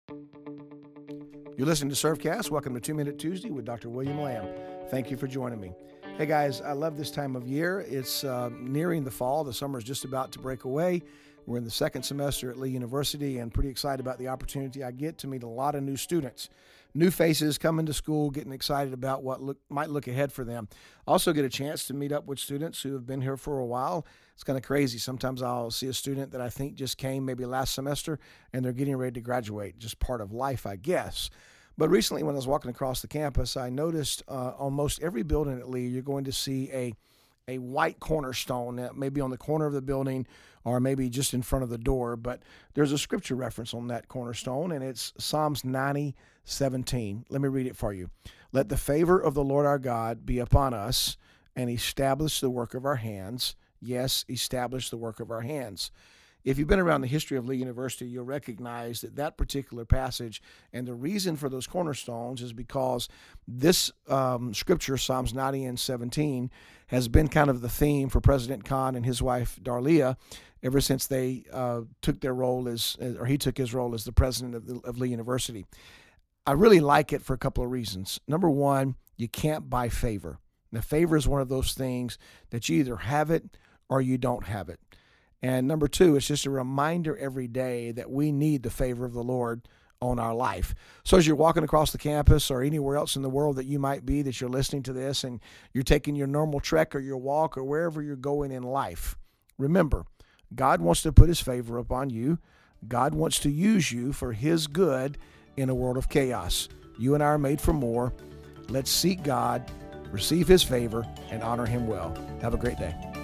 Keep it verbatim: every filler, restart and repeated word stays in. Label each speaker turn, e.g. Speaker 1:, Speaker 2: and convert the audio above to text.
Speaker 1: You're listening to Surfcast. Welcome to Two Minute Tuesday with Doctor William Lamb. Thank you for joining me. Hey guys, I love this time of year. It's uh, nearing the fall. The summer is just about to break away. We're in the second semester at Lee University and pretty excited about the opportunity I get to meet a lot of new students. New faces coming to school, getting excited about what look, might look ahead for them. Also get a chance to meet up with students who have been here for a while. It's kind of crazy. Sometimes I'll see a student that I think just came maybe last semester and they're getting ready to graduate. Just part of life, I guess. But recently when I was walking across the campus, I noticed uh, almost every building at Lee, you're going to see a a white cornerstone, uh, maybe on the corner of the building or maybe just in front of the door. But there's a scripture reference on that cornerstone, and it's Psalms ninety seventeen. Let me read it for you. Let the favor of the Lord our God be upon us, and establish the work of our hands. Yes, establish the work of our hands. If you've been around the history of Lee University, you'll recognize that that particular passage and the reason for those cornerstones is because this um, scripture, Psalms ninety and seventeen, has been kind of the theme for President Khan and his wife, Darlia, ever since they uh, took their role as, or he took his role as the president of, the, of Lee University. I really like it for a couple of reasons. Number one, you can't buy favor. Now, favor is one of those things that you either have it or you don't have it. And number two, it's just a reminder every day that we need the favor of the Lord on our life. So as you're walking across the campus or anywhere else in the world that you might be, that you're listening to this and you're taking your normal trek or your walk or wherever you're going in life, remember, God wants to put his favor upon you. God wants to use you for his good in a world of chaos. You and I are made for more. Let's seek God, receive his favor, and honor him well. Have a great day.